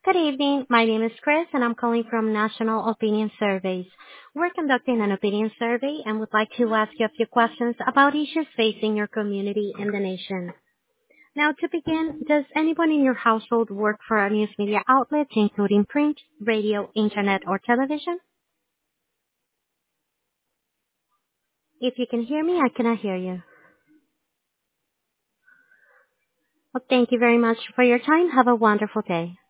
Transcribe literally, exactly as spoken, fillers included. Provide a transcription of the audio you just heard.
Good evening. My name is Chris, and I'm calling from National Opinion Surveys. We're conducting an opinion survey and would like to ask you a few questions about issues facing your community and the nation. Now, to begin, does anyone in your household work for a news media outlet, including print, radio, internet, or television? If you can hear me, I cannot hear you. Well, thank you very much for your time. Have a wonderful day.